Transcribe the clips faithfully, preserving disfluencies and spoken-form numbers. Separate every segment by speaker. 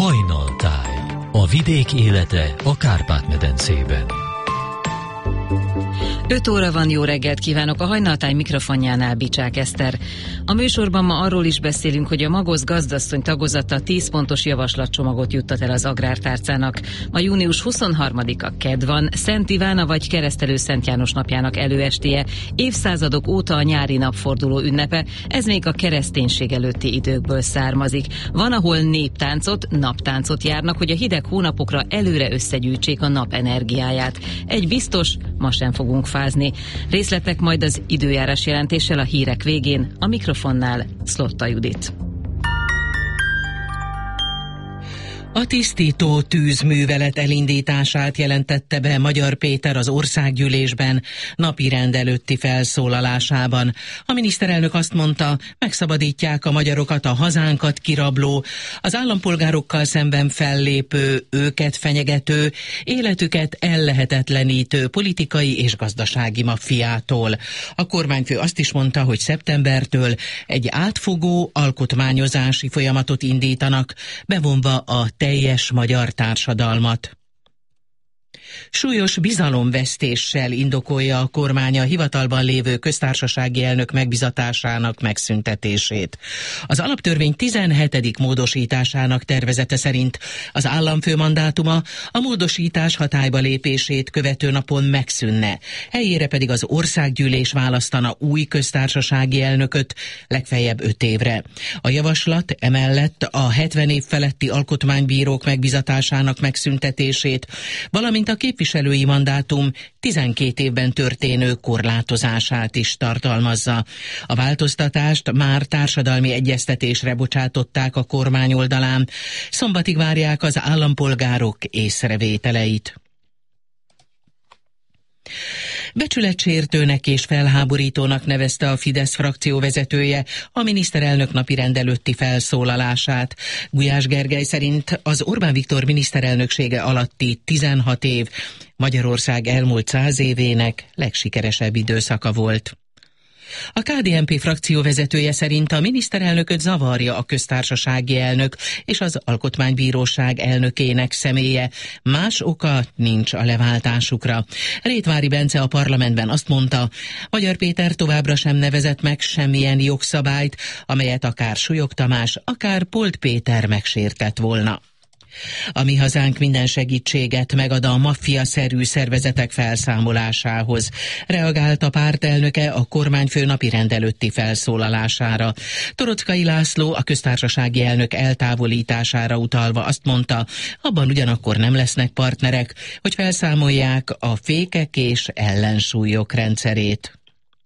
Speaker 1: Hajnaltáj. A vidék élete a Kárpát-medencében.
Speaker 2: öt óra van, jó reggelt kívánok, a Hajnaltáj mikrofonjánál Bicsák Eszter. A műsorban ma arról is beszélünk, hogy a Magosz gazdasszony tagozata tíz pontos javaslatcsomagot juttat el az Agrártárcának. Ma június huszonharmadika kedd van, Szent Ivána vagy Keresztelő Szent János napjának előestéje, évszázadok óta a nyári napforduló ünnepe, ez még a kereszténység előtti időkből származik. Van, ahol néptáncot, naptáncot járnak, hogy a hideg hónapokra előre összegyűjtsék a nap energiáját. Egy biztos, ma sem fogunk fázni. Részletek majd az időjárás jelentéssel a hírek végén, a mikrofonnál Szlotta Judit.
Speaker 3: A tisztító tűzművelet elindítását jelentette be Magyar Péter az országgyűlésben napirend előtti felszólalásában. A miniszterelnök azt mondta, megszabadítják a magyarokat a hazánkat kirabló, az állampolgárokkal szemben fellépő, őket fenyegető, életüket ellehetetlenítő politikai és gazdasági maffiától. A kormányfő azt is mondta, hogy szeptembertől egy átfogó alkotmányozási folyamatot indítanak, bevonva a teljes magyar társadalmat. Súlyos bizalomvesztéssel indokolja a kormány a hivatalban lévő köztársasági elnök megbizatásának megszüntetését. Az alaptörvény tizenhetedik módosításának tervezete szerint az államfő mandátuma a módosítás hatályba lépését követő napon megszűnne, helyére pedig az országgyűlés választana új köztársasági elnököt legfeljebb öt évre. A javaslat emellett a hetven év feletti alkotmánybírók megbizatásának megszüntetését, valamint a képviselői mandátum tizenkét évben történő korlátozását is tartalmazza. A változtatást már társadalmi egyeztetésre bocsátották a kormány oldalán. Szombatig várják az állampolgárok észrevételeit. Becsületsértőnek és felháborítónak nevezte a Fidesz frakció vezetője a miniszterelnök napirend előtti felszólalását. Gulyás Gergely szerint az Orbán Viktor miniszterelnöksége alatti tizenhat év Magyarország elmúlt száz évének legsikeresebb időszaka volt. A ká dé en pé frakció vezetője szerint a miniszterelnököt zavarja a köztársasági elnök és az alkotmánybíróság elnökének személye. Más oka nincs a leváltásukra. Rétvári Bence a parlamentben azt mondta, Magyar Péter továbbra sem nevezett meg semmilyen jogszabályt, amelyet akár Súlyog Tamás, akár Polt Péter megsértett volna. A Mi Hazánk minden segítséget megad a maffia-szerű szervezetek felszámolásához. Reagált a pártelnöke a kormányfő napirend előtti felszólalására. Toroczkai László a köztársasági elnök eltávolítására utalva azt mondta, abban ugyanakkor nem lesznek partnerek, hogy felszámolják a fékek és ellensúlyok rendszerét.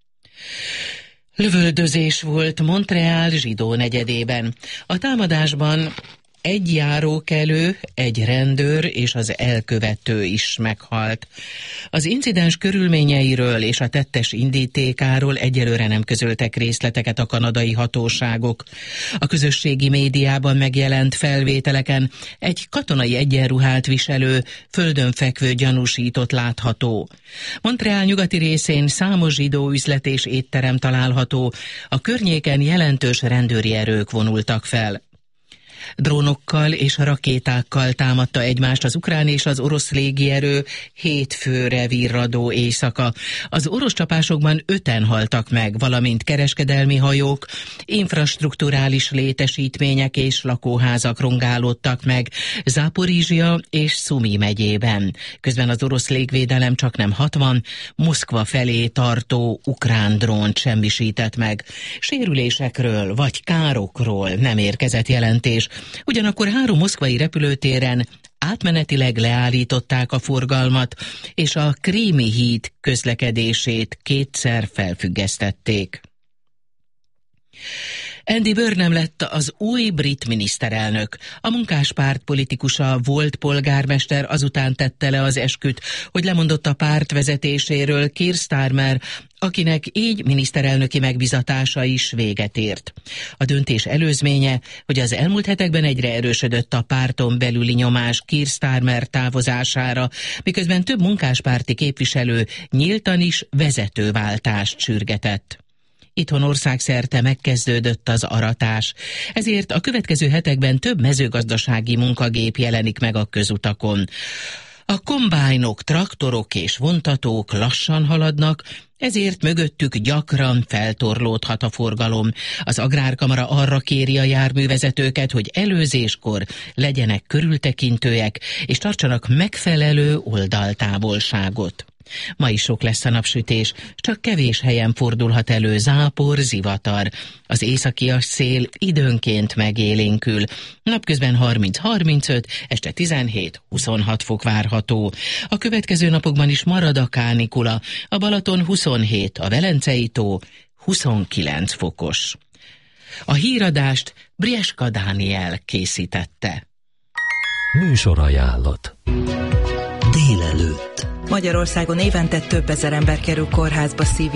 Speaker 3: Lövöldözés volt Montreal zsidó negyedében. A támadásban egy járókelő, egy rendőr és az elkövető is meghalt. Az incidens körülményeiről és a tettes indítékáról egyelőre nem közöltek részleteket a kanadai hatóságok. A közösségi médiában megjelent felvételeken egy katonai egyenruhát viselő, földön fekvő gyanúsított látható. Montreal nyugati részén számos zsidó üzlet és étterem található, a környéken jelentős rendőri erők vonultak fel. Drónokkal és rakétákkal támadta egymást az ukrán és az orosz légierő hétfőre virradó éjszaka. Az orosz csapásokban öten haltak meg, valamint kereskedelmi hajók, infrastrukturális létesítmények és lakóházak rongálódtak meg Záporizsia és Szumi megyében. Közben az orosz légvédelem csaknem hatvan Moszkva felé tartó ukrán drónt semmisített meg. Sérülésekről vagy károkról nem érkezett jelentés. Ugyanakkor három moszkvai repülőtéren átmenetileg leállították a forgalmat, és a Krími híd közlekedését kétszer felfüggesztették. Andy Burnham lett az új brit miniszterelnök. A munkáspárt politikusa, volt polgármester azután tette le az esküt, hogy lemondott a párt vezetéséről Keir Starmer, akinek így miniszterelnöki megbizatása is véget ért. A döntés előzménye, hogy az elmúlt hetekben egyre erősödött a párton belüli nyomás Keir Starmer távozására, miközben több munkáspárti képviselő nyíltan is vezetőváltást sürgetett. itthon országszerte megkezdődött az aratás. Ezért a következő hetekben több mezőgazdasági munkagép jelenik meg a közutakon. A kombájnok, traktorok és vontatók lassan haladnak, ezért mögöttük gyakran feltorlódhat a forgalom. Az Agrárkamara arra kéri a járművezetőket, hogy előzéskor legyenek körültekintőek, és tartsanak megfelelő oldaltávolságot. Ma is sok lesz a napsütés, csak kevés helyen fordulhat elő zápor, zivatar. Az északias szél időnként megélénkül. Napközben harminc-harmincöt, este tizenhét-huszonhat fok várható. A következő napokban is marad a kánikula. A Balaton huszonhét, a Velencei tó huszonkilenc fokos. A híradást Brieska Dániel készítette.
Speaker 1: Műsorajánlat.
Speaker 4: Délelőtt. Magyarországon évente több ezer ember kerül kórházba szív